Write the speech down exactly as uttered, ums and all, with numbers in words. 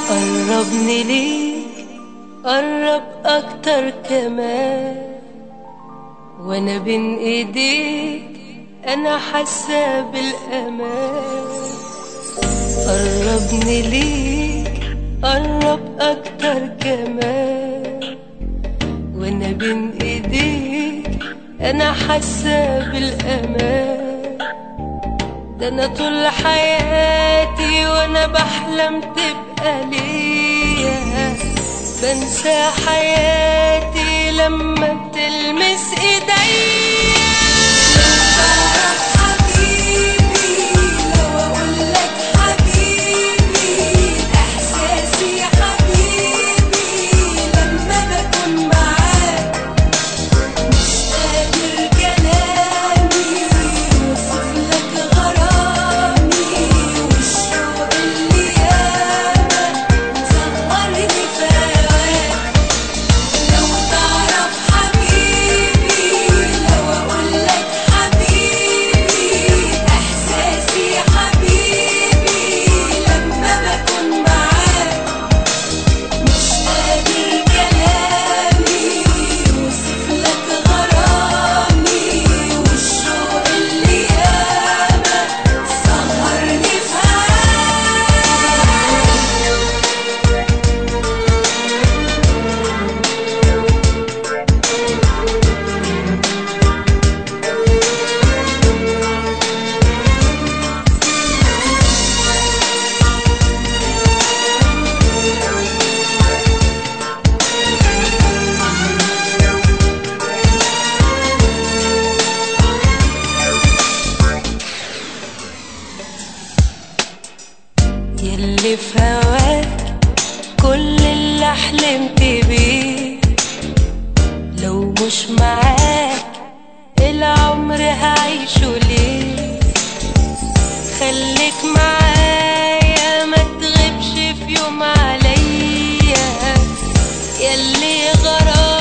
قربني ليك، قرب اكتر كمان، وانا بين ايديك انا حاسه بالامان. قربني ليك، قرب اكتر كمان، وانا بين ايديك انا حاسه بالامان. ده انا طول حياتي وانا بحلم تبقى ليا، بنسى حياتي لما بتلمس ايديا. لو تعرف حبيبي، لو اقولك حبيبي، احساسي حبيبي لما بكون معاك، مش قادر كلامي يوصفلك غرامي، والشوق اللي ياما سهرني في هواك. لو تعرف حبيبي، لو اقولك حبيبي، احساسي حبيبي لما بكون معاك، مش قادر كلامي يوصفلك غرامي، والشوق اللي ياما سهرني في يلي في هواك كل اللي حلمت بيه، لو مش معاك العمر هعيشه ليه؟ خليك معايا ما تغيبش في يوم عليا، يلي غرام